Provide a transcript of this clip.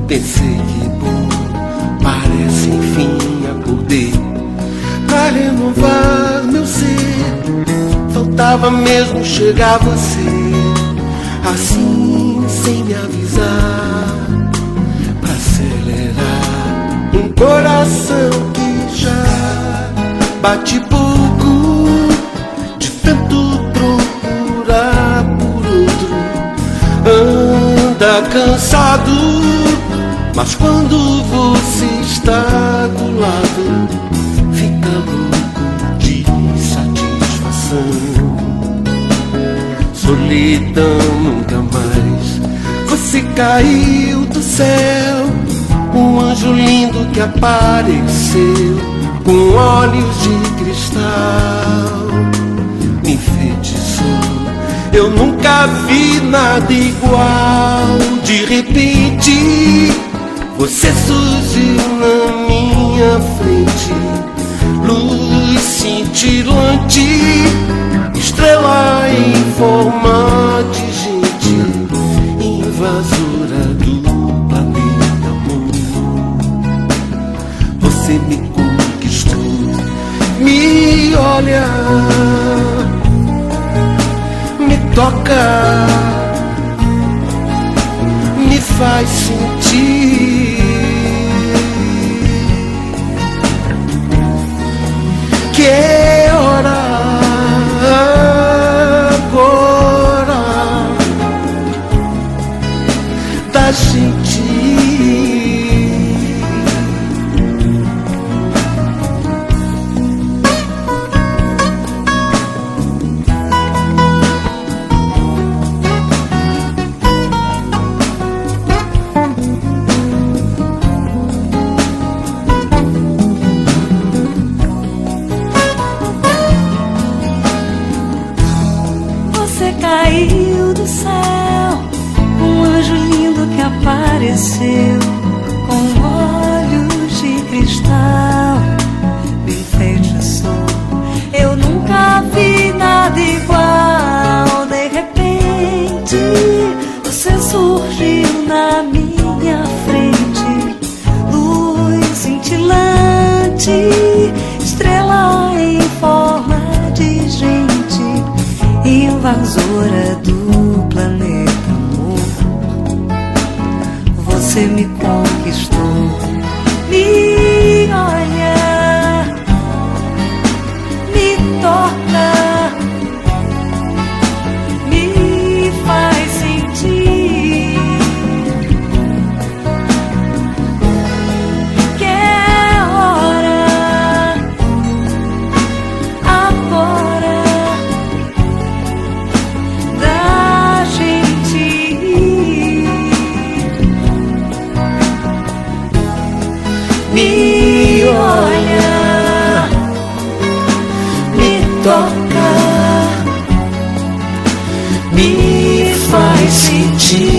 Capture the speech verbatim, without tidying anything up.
Pensei que bom, parece enfim acordei pra renovar meu ser. Faltava mesmo chegar você, assim sem me avisar, pra acelerar um coração que já bate pouco, de tanto procurar por outro. Anda cansado, mas quando você está do lado, fica louco de satisfação. Solidão nunca mais. Você caiu do céu, um anjo lindo que apareceu com olhos de cristal. Me enfeitiçou, eu nunca vi nada igual. De repente você surgiu na minha frente, luz cintilante, estrela em forma de gente, invasora do planeta amor. Você me conquistou, me olha, me toca, me faz sentir que é hora agora da gente caiu do céu, um anjo lindo que apareceu com olhos de cristal. Me enfeitiçou, eu nunca vi nada igual. De repente você surgiu na minha frente, luz cintilante, estrela em forma de gente, invasora do planeta amor. Você me conquistou, me olha, me toca, me faz sentir que é hora agora da gente me olha, me toca, me faz sentir